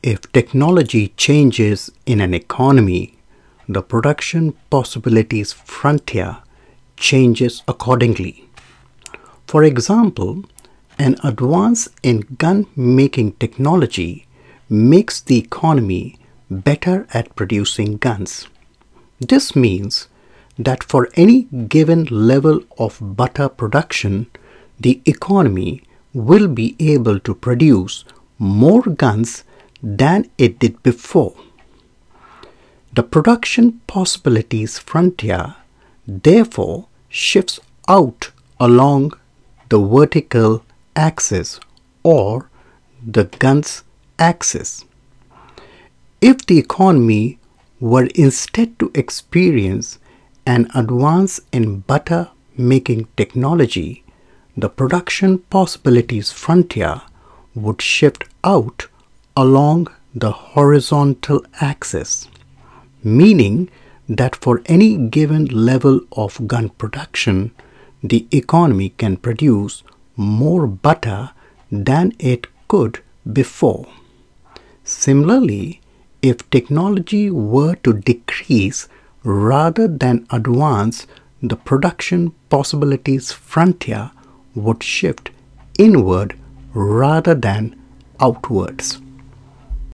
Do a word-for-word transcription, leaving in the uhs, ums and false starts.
If technology changes in an economy, the production possibilities frontier changes accordingly. For example, an advance in gun-making technology makes the economy better at producing guns. This means that for any given level of butter production, the economy will be able to produce more guns than it did before. The production possibilities frontier therefore shifts out along the vertical axis or the guns axis. If the economy were instead to experience an advance in butter making technology, the production possibilities frontier would shift out along the horizontal axis, meaning that for any given level of gun production, the economy can produce more butter than it could before. Similarly, if technology were to decrease rather than advance, the production possibilities frontier would shift inward rather than outwards.